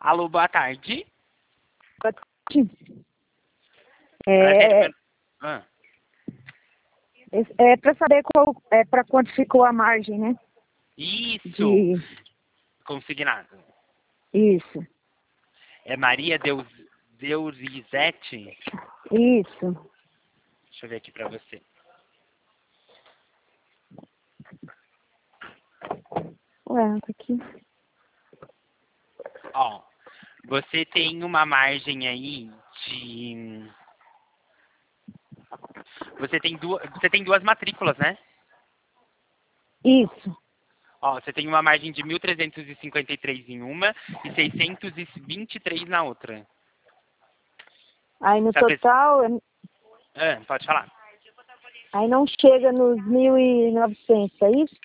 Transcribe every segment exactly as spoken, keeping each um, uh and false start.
Alô, boa tarde. É, Ah, é para saber qual, é para quanto ficou a margem, né? isso, De, consignado. isso, É Maria Deus, Deurizete? isso. Deixa eu ver aqui pra você. Ué, tá aqui. Ó, você tem uma margem aí de... Você tem duas, você tem duas matrículas, né? Isso. Ó, você tem uma margem de mil trezentos e cinquenta e três em uma e seiscentos e vinte e três na outra. Aí no Sabe- total, é- Ah, pode falar. aí não chega nos mil e novecentos, é isso?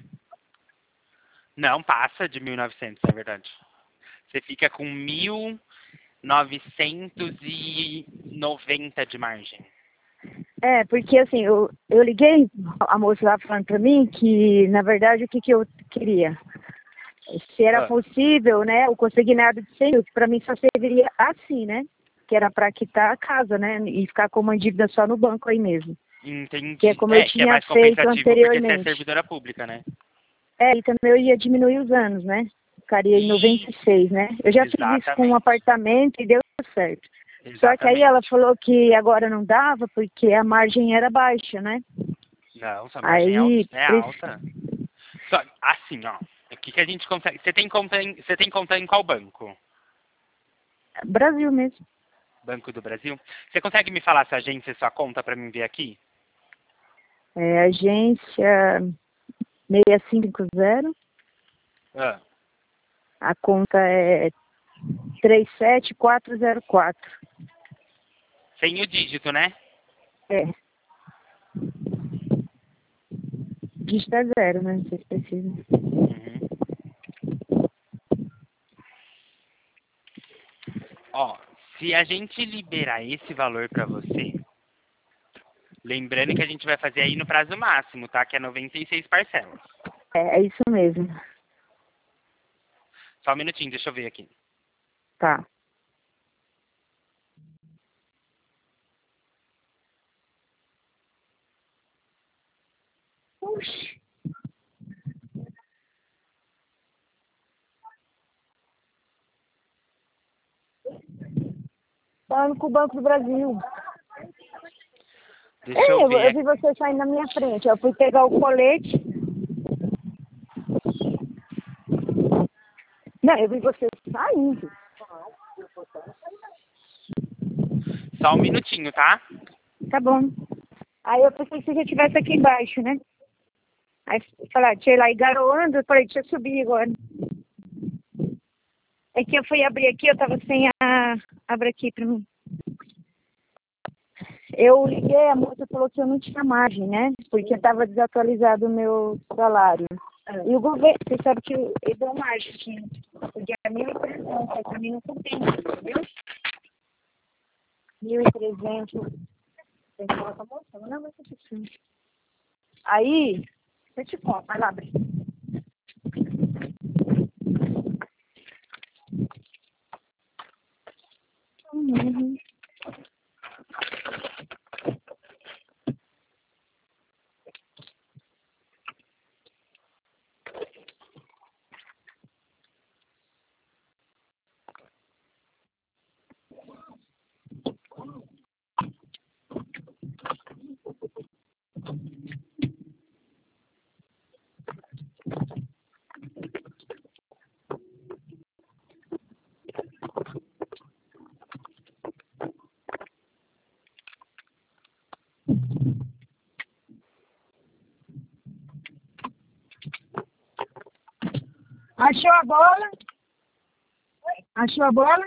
Não, passa de mil e novecentos, na verdade. Você fica com mil novecentos e noventa de margem. É, porque assim, eu, eu liguei, a moça lá falando pra mim que, na verdade, o que, que eu queria? Se era Ah, possível, né, o consignado de cem mil, que pra mim só serviria assim, né? Que era pra quitar a casa, né? E ficar com uma dívida só no banco aí mesmo. entendi. Que é como eu É, que é tinha mais feito compensativo porque você é anteriormente. servidora pública, né? É, e também eu ia diminuir os anos, né? Ficaria em noventa e Isso, seis, né? Eu já fiz isso com um exatamente. apartamento e deu certo. Só que aí ela Exatamente. falou que agora não dava porque a margem era baixa, né? Não, sua margem é al- Aí, é preci- alta. Só, assim, ó. O que, que a gente consegue... Você tem conta em, você tem conta em qual banco? Brasil mesmo. Banco do Brasil? Você consegue me falar sua agência e sua conta para mim ver aqui? É, agência seis cinco zero, Ah, a conta é três sete quatro zero quatro. sem o dígito, né? É, dígito é zero, né? Não sei se precisa. Uhum. Ó, se a gente liberar esse valor para você, lembrando que a gente vai fazer aí no prazo máximo, tá? Que é noventa e seis parcelas. É, é isso mesmo. Só um minutinho, deixa eu ver aqui. Tá. Oxi. Falando com o Banco do Brasil. Deixa eu É, eu, ver eu vi aqui. você saindo na minha frente. Eu fui pegar o colete. Não, eu vi você saindo. Só um minutinho, tá? Tá bom. Aí eu pensei que você já estivesse aqui embaixo, né? Aí falar, tinha lá e garoando, eu falei, deixa eu subir agora. É que eu fui abrir aqui, eu tava sem a... Abre aqui pra mim. Eu liguei, a moça falou que eu não tinha margem, né? Porque estava desatualizado o meu salário. E o governo, você sabe que ele deu margem aqui. Porque a mil e trezentos, pra mim não compensa, entendeu? mil e trezentos. Tem que falar com a moça? Não, mas eu preciso. Aí, eu te conto, vai lá abrir. Uhum. Achou a bola? Achou a bola?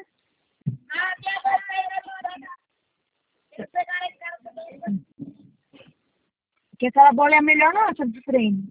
Porque aquela bola é a melhor nossa de treino.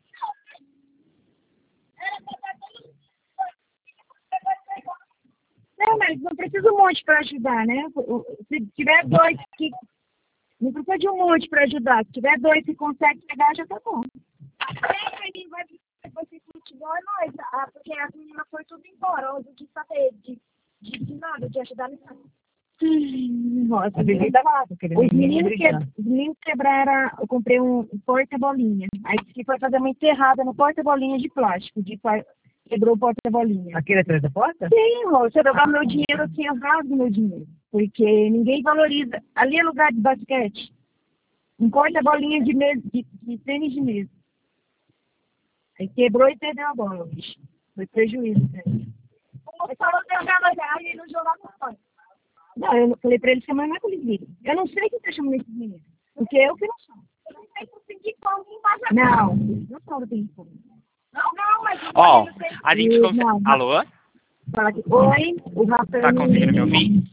Não, mas não precisa um monte para ajudar, né? Se tiver dois que. Não precisa de um monte para ajudar. Se tiver dois que consegue pegar, já tá bom. Vai, vai, vai, igual a nós, ah, porque as meninas foram tudo embora, eu não quis saber de, de, de nada, de ajudar nada. Nossa, A bebida lá, porque os meninos, que, os meninos quebraram, eu comprei um porta-bolinha. Aí disse que foi fazer uma enterrada no porta-bolinha de plástico, de, quebrou o porta-bolinha. Aquele atrás da porta? Sim, moço, eu jogar meu dinheiro assim, eu rasgo meu dinheiro. Porque ninguém valoriza. Ali é lugar de basquete. Um porta-bolinha de, mesa, de, de tênis de mesa. Aí quebrou e perdeu a bola, bicho. Foi prejuízo, né? O moço falou que eu jogava já e não jogava mais. Não, eu falei pra eles que amanhã que eles viram. Eu não sei quem tá chamando esses meninos. Porque eu que não sou. Eu não sei conseguir pão em casa. Não, não sou do ping-pong. Não, não, mas... Ó, a gente consegue... Não, Alô? fala aqui. Oi, o Rafael... Tá conseguindo me ouvir?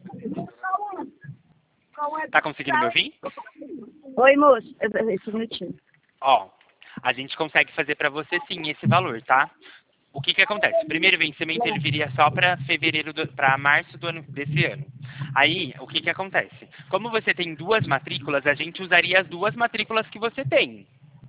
Tá conseguindo me ouvir? Oi, moço. Esse minutinho. Ó, a gente consegue fazer pra você sim esse valor, tá? O que que acontece? O primeiro vencimento ele viria só para fevereiro, para março do ano desse ano. Aí, o que que acontece? Como você tem duas matrículas, a gente usaria as duas matrículas que você tem.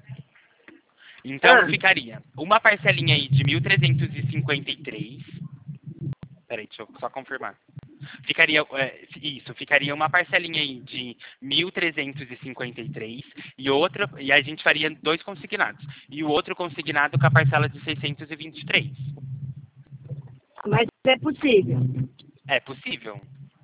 Então, Ah. ficaria uma parcelinha aí de mil trezentos e cinquenta e três. Peraí, deixa eu só confirmar. Ficaria, é, isso, ficaria uma parcelinha aí de mil trezentos e cinquenta e três e outra, e a gente faria dois consignados. E o outro consignado com a parcela de seiscentos e vinte e três. Mas é possível. É possível.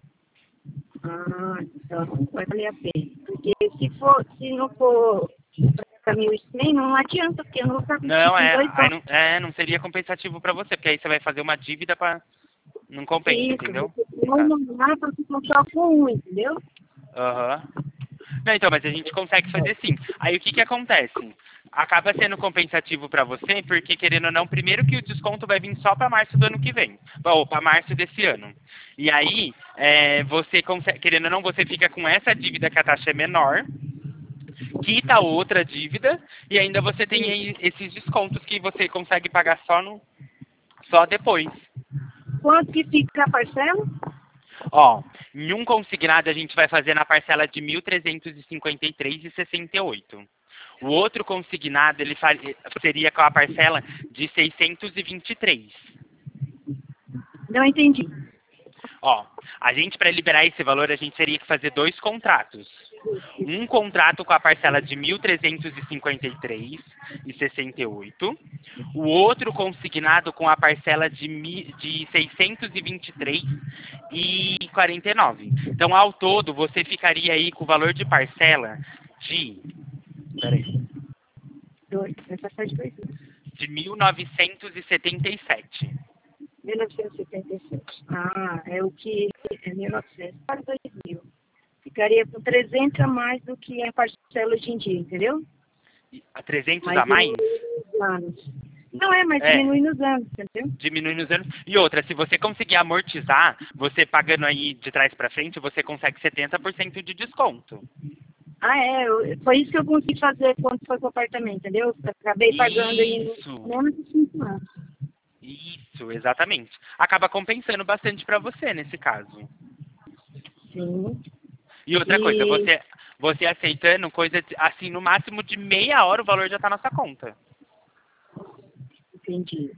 Ah, então vai valer a pena. Porque se for, se não for para mim o cem, não adianta, porque eu não vou ficar com Não, é, dois aí não, é, não seria compensativo para você, porque aí você vai fazer uma dívida para não compensa, isso, entendeu? não, não dá para ficar só com um, entendeu? Aham. Não, então, mas a gente consegue fazer sim. Aí o que que acontece? Acaba sendo compensativo para você, porque querendo ou não, primeiro que o desconto vai vir só para março do ano que vem, ou para março desse ano. E aí, é, você consegue, querendo ou não, você fica com essa dívida que a taxa é menor, quita outra dívida, e ainda você tem aí esses descontos que você consegue pagar só, no, só depois. Quanto que fica a parcela? Ó, em um consignado a gente vai fazer na parcela de mil trezentos e cinquenta e três reais e sessenta e oito centavos. O outro consignado ele faria, seria com a parcela de seiscentos e vinte e três. Não entendi. Ó, a gente para liberar esse valor a gente teria que fazer dois contratos. Um contrato com a parcela de mil trezentos e cinquenta e três reais e sessenta e oito centavos. O outro consignado com a parcela de, mi, de seiscentos e vinte e três reais e quarenta e nove centavos. Então, ao todo, você ficaria aí com o valor de parcela de... Peraí. Dois, vai passar de dois. De mil novecentos e setenta e sete. mil novecentos e setenta e sete. Ah, é o que é mil e novecentos, para dois mil. Ficaria com trezentos a mais do que a parcela hoje em dia, entendeu? A trezentos mas a mais? Anos. Não é, mas É. diminui nos anos, entendeu? Diminui nos anos. E outra, se você conseguir amortizar, você pagando aí de trás para frente, você consegue setenta por cento de desconto. Ah, é. Eu, foi isso que eu consegui fazer quando foi pro apartamento, entendeu? Eu acabei pagando aí Isso. menos de cinco anos. Isso, exatamente. Acaba compensando bastante para você nesse caso. Sim. E outra E- coisa, você, você aceitando coisa de- assim, no máximo de meia hora o valor já tá na sua conta. Entendi.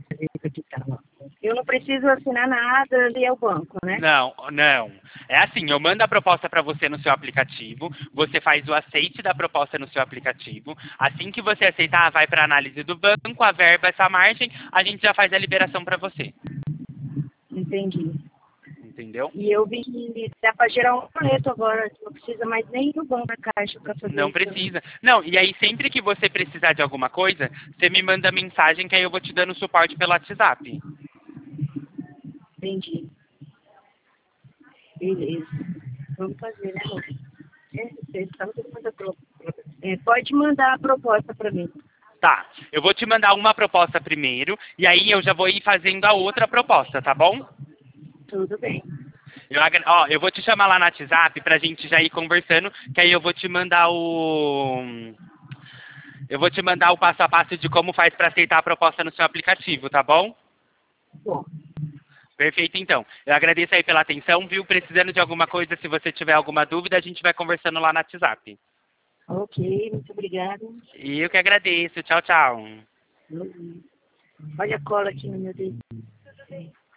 Eu não preciso assinar nada ali ao banco, né? Não, não. É assim, eu mando a proposta para você no seu aplicativo, você faz o aceite da proposta no seu aplicativo. Assim que você aceitar, vai para análise do banco, a verba, essa margem, a gente já faz a liberação para você. Entendi. Entendeu? E eu vi que dá para gerar um boleto agora, não precisa mais nem ir no banco da caixa para fazer Não isso. precisa. Não, e aí sempre que você precisar de alguma coisa, você me manda mensagem que aí eu vou te dando suporte pelo WhatsApp. Entendi. Beleza. Vamos fazer, né, amor? É, você sabe que eu vou mandar pro- é, pode mandar a proposta para mim. Tá, eu vou te mandar uma proposta primeiro, e aí eu já vou ir fazendo a outra proposta, tá bom? Tudo bem. Eu, agra- ó, eu vou te chamar lá no WhatsApp pra gente já ir conversando, que aí eu vou te mandar o... Eu vou te mandar o passo a passo de como faz pra aceitar a proposta no seu aplicativo, tá bom? Bom, Perfeito, então. Eu agradeço aí pela atenção, viu? Precisando de alguma coisa, se você tiver alguma dúvida, a gente vai conversando lá no WhatsApp. ok, muito obrigada. E eu que agradeço. Tchau, tchau. Uhum. Olha a cola aqui no meu dedo.